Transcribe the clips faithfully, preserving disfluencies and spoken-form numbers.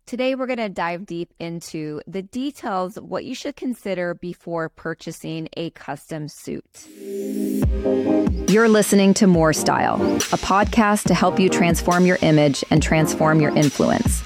Today, we're going to dive deep into the details of what you should consider before purchasing a custom suit. You're listening to More Style, a podcast to help you transform your image and transform your influence.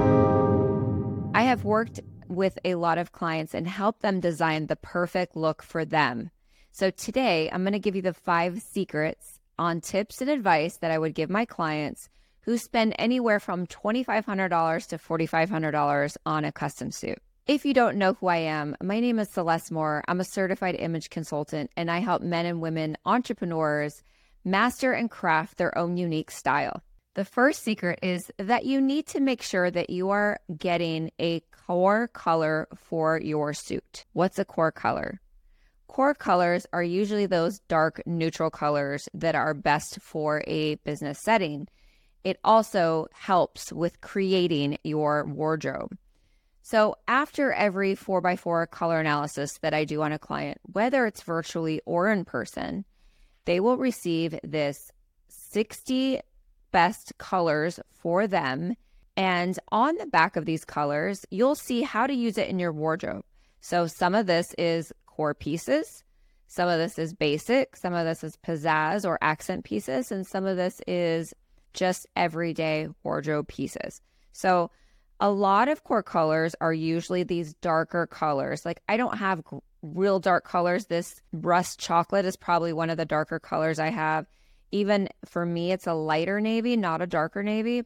I have worked with a lot of clients and helped them design the perfect look for them. So today, I'm going to give you the five secrets on tips and advice that I would give my clients who spend anywhere from twenty-five hundred dollars to forty-five hundred dollars on a custom suit. If you don't know who I am, my name is Celeste Moore. I'm a certified image consultant, and I help men and women entrepreneurs master and craft their own unique style. The first secret is that you need to make sure that you are getting a core color for your suit. What's a core color? Core colors are usually those dark neutral colors that are best for a business setting. It also helps with creating your wardrobe. So after every four by four color analysis that I do on a client, whether it's virtually or in person, they will receive this sixty best colors for them. And on the back of these colors, you'll see how to use it in your wardrobe. So some of this is core pieces, some of this is basic, some of this is pizzazz or accent pieces, and some of this is just everyday wardrobe pieces. So a lot of core colors are usually these darker colors. Like I don't have real dark colors. This rust chocolate is probably one of the darker colors I have. Even for me, it's a lighter navy, not a darker navy.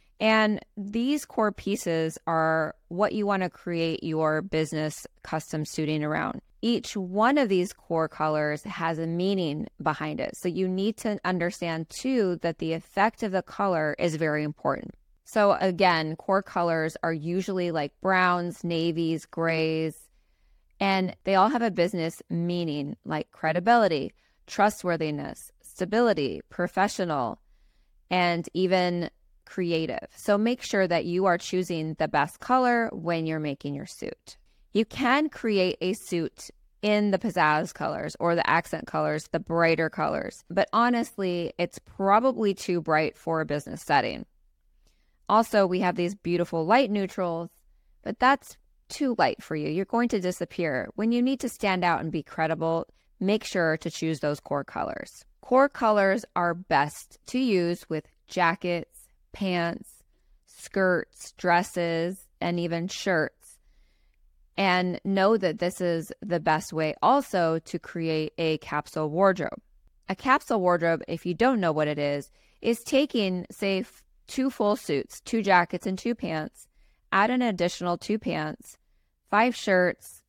And these core pieces are what you want to create your business custom suiting around. Each one of these core colors has a meaning behind it. So you need to understand too that the effect of the color is very important. So again, core colors are usually like browns, navies, grays, and they all have a business meaning like credibility, trustworthiness, stability, professional, and even creative. So make sure that you are choosing the best color when you're making your suit. You can create a suit in the pizzazz colors or the accent colors, the brighter colors, but honestly, it's probably too bright for a business setting. Also, we have these beautiful light neutrals, but that's too light for you. You're going to disappear. When you need to stand out and be credible, make sure to choose those core colors. Core colors are best to use with jackets, pants, skirts, dresses, and even shirts. And know that this is the best way also to create a capsule wardrobe. A capsule wardrobe, if you don't know what it is, is taking, say, two full suits, two jackets and two pants, add an additional two pants, five shirts,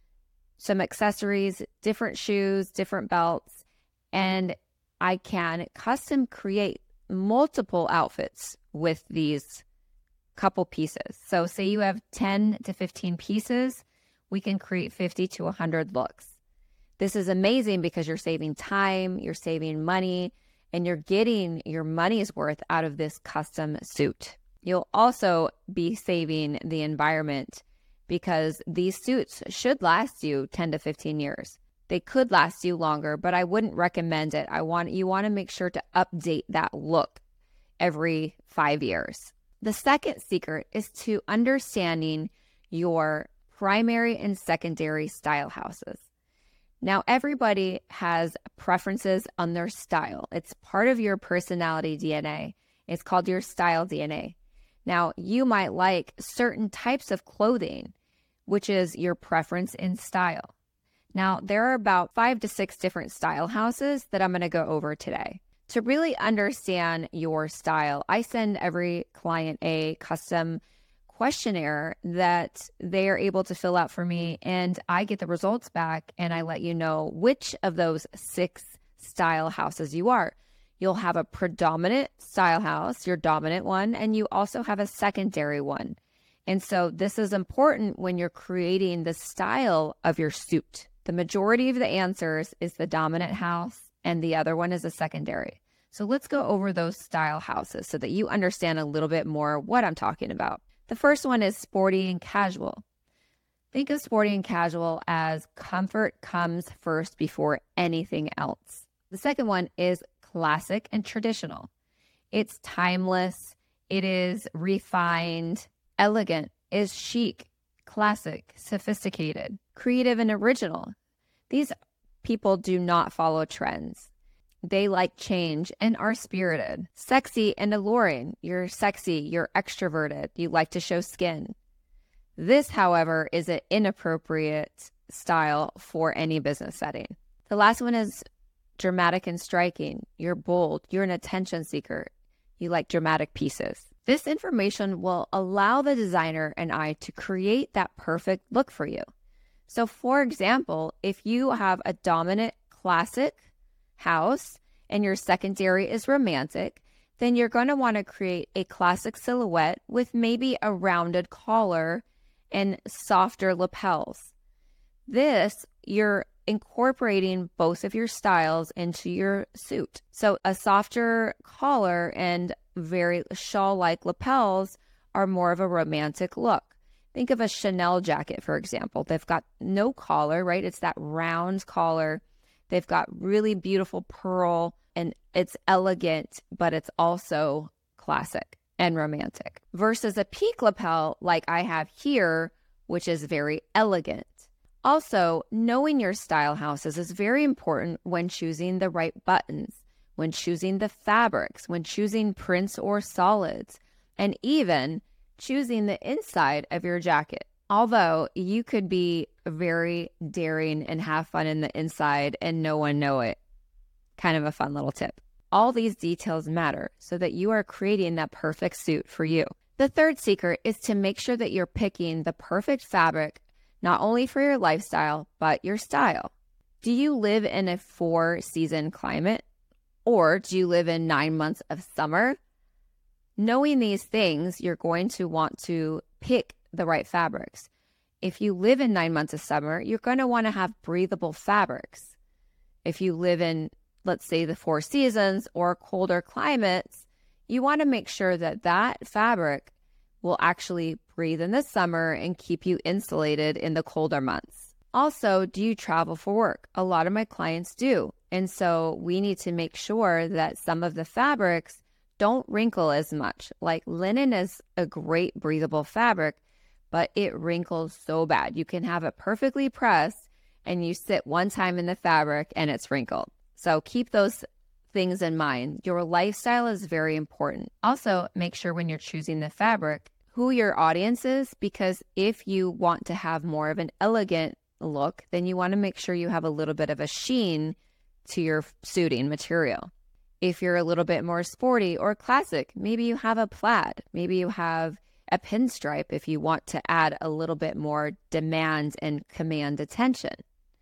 some accessories, different shoes, different belts, and I can custom create multiple outfits with these couple pieces. So say you have ten to fifteen pieces, we can create fifty to one hundred looks. This is amazing because you're saving time, you're saving money, and you're getting your money's worth out of this custom suit. You'll also be saving the environment because these suits should last you ten to fifteen years. They could last you longer, but I wouldn't recommend it. I want you want to make sure to update that look every five years. The second secret is to understanding your primary and secondary style houses. Now, everybody has preferences on their style. It's part of your personality D N A. It's called your style D N A. Now, you might like certain types of clothing, which is your preference in style. Now, there are about five to six different style houses that I'm going to go over today. To really understand your style, I send every client a custom questionnaire that they are able to fill out for me, and I get the results back and I let you know which of those six style houses you are. You'll have a predominant style house, your dominant one, and you also have a secondary one. And so this is important when you're creating the style of your suit. The majority of the answers is the dominant house and the other one is a secondary. So let's go over those style houses so that you understand a little bit more what I'm talking about. The first one is sporty and casual. Think of sporty and casual as comfort comes first before anything else. The second one is classic and traditional. It's timeless. It is refined. Elegant is chic, classic, sophisticated, creative, and original. These people do not follow trends. They like change and are spirited. Sexy and alluring. You're sexy, you're extroverted, you like to show skin. This, however, is an inappropriate style for any business setting. The last one is dramatic and striking. You're bold, you're an attention seeker. You like dramatic pieces. This information will allow the designer and I to create that perfect look for you. So for example, if you have a dominant classic house and your secondary is romantic, then you're going to want to create a classic silhouette with maybe a rounded collar and softer lapels. This, you're incorporating both of your styles into your suit. So a softer collar and very shawl-like lapels are more of a romantic look. Think of a Chanel jacket, for example. They've got no collar, right? It's that round collar. They've got really beautiful pearl, and it's elegant, but it's also classic and romantic. Versus a peak lapel like I have here, which is very elegant. Also, knowing your style houses is very important when choosing the right buttons, when choosing the fabrics, when choosing prints or solids, and even choosing the inside of your jacket. Although you could be very daring and have fun in the inside and no one know it. Kind of a fun little tip. All these details matter so that you are creating that perfect suit for you. The third secret is to make sure that you're picking the perfect fabric, not only for your lifestyle, but your style. Do you live in a four-season climate? Or do you live in nine months of summer? Knowing these things, you're going to want to pick the right fabrics. If you live in nine months of summer, you're going to want to have breathable fabrics. If you live in, let's say, the four seasons or colder climates, you want to make sure that that fabric will actually breathe in the summer and keep you insulated in the colder months. Also, do you travel for work? A lot of my clients do. And so we need to make sure that some of the fabrics don't wrinkle as much. Like linen is a great breathable fabric, but it wrinkles so bad. You can have it perfectly pressed and you sit one time in the fabric and it's wrinkled. So keep those things in mind. Your lifestyle is very important. Also, make sure when you're choosing the fabric, who your audience is, because if you want to have more of an elegant look, then you want to make sure you have a little bit of a sheen to your suiting material. If you're a little bit more sporty or classic, maybe you have a plaid, maybe you have a pinstripe if you want to add a little bit more demand and command attention.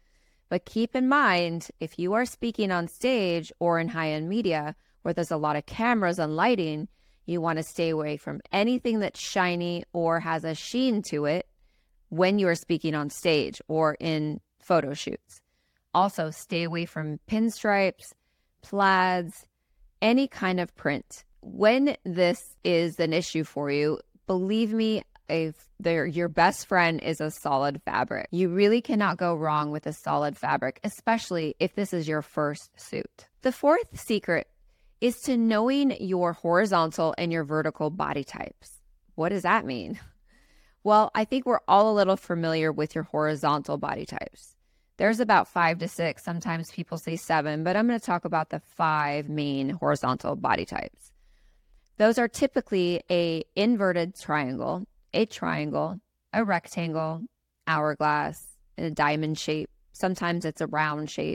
But keep in mind, if you are speaking on stage or in high-end media where there's a lot of cameras and lighting, you want to stay away from anything that's shiny or has a sheen to it when you are speaking on stage or in photo shoots. Also, stay away from pinstripes, plaids, any kind of print. When this is an issue for you, believe me, if your best friend is a solid fabric. You really cannot go wrong with a solid fabric, especially if this is your first suit. The fourth secret is to knowing your horizontal and your vertical body types. What does that mean? Well, I think we're all a little familiar with your horizontal body types. There's about five to six, sometimes people say seven, but I'm going to talk about the five main horizontal body types. Those are typically a inverted triangle, a triangle, a rectangle, hourglass, and a diamond shape. Sometimes it's a round shape.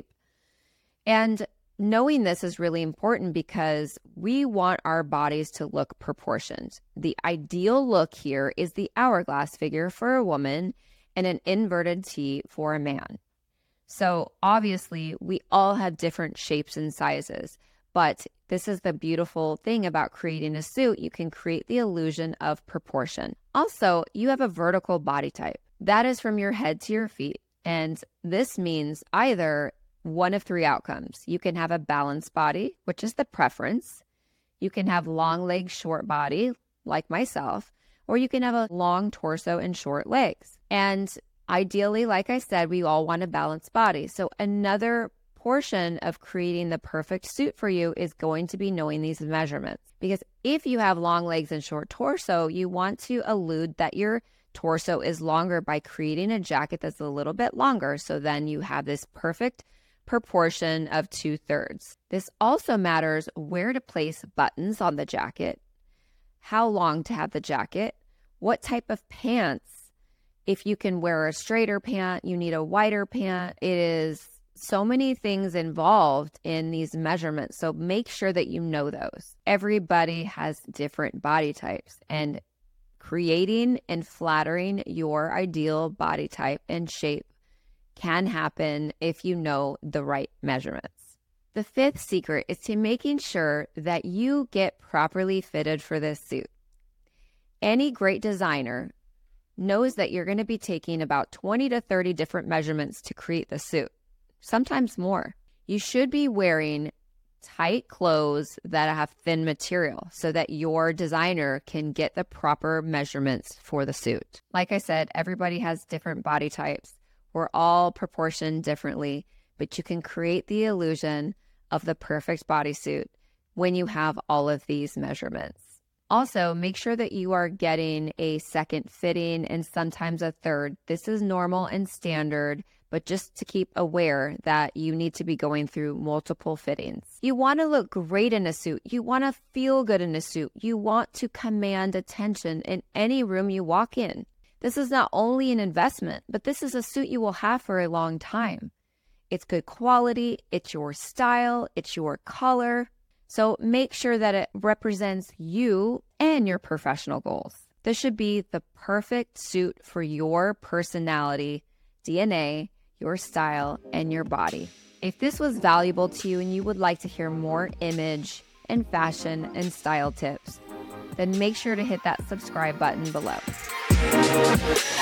And knowing this is really important because we want our bodies to look proportioned. The ideal look here is the hourglass figure for a woman and an inverted T for a man. So obviously we all have different shapes and sizes, but this is the beautiful thing about creating a suit. You can create the illusion of proportion. Also, you have a vertical body type. That is from your head to your feet. And this means either one of three outcomes. You can have a balanced body, which is the preference. You can have long legs, short body, like myself, or you can have a long torso and short legs. And ideally, like I said, we all want a balanced body. So another portion of creating the perfect suit for you is going to be knowing these measurements. Because if you have long legs and short torso, you want to allude that your torso is longer by creating a jacket that's a little bit longer. So then you have this perfect proportion of two-thirds. This also matters where to place buttons on the jacket, how long to have the jacket, what type of pants. If you can wear a straighter pant, you need a wider pant. It is so many things involved in these measurements. So make sure that you know those. Everybody has different body types, and creating and flattering your ideal body type and shape can happen if you know the right measurements. The fifth secret is to making sure that you get properly fitted for this suit. Any great designer knows that you're going to be taking about twenty to thirty different measurements to create the suit, sometimes more. You should be wearing tight clothes that have thin material so that your designer can get the proper measurements for the suit. Like I said, everybody has different body types. We're all proportioned differently, but you can create the illusion of the perfect bodysuit when you have all of these measurements. Also, make sure that you are getting a second fitting and sometimes a third. This is normal and standard, but just to keep aware that you need to be going through multiple fittings. You want to look great in a suit. You want to feel good in a suit. You want to command attention in any room you walk in. This is not only an investment, but this is a suit you will have for a long time. It's good quality, it's your style, it's your color. So make sure that it represents you and your professional goals. This should be the perfect suit for your personality, D N A, your style, and your body. If this was valuable to you and you would like to hear more image and fashion and style tips, then make sure to hit that subscribe button below.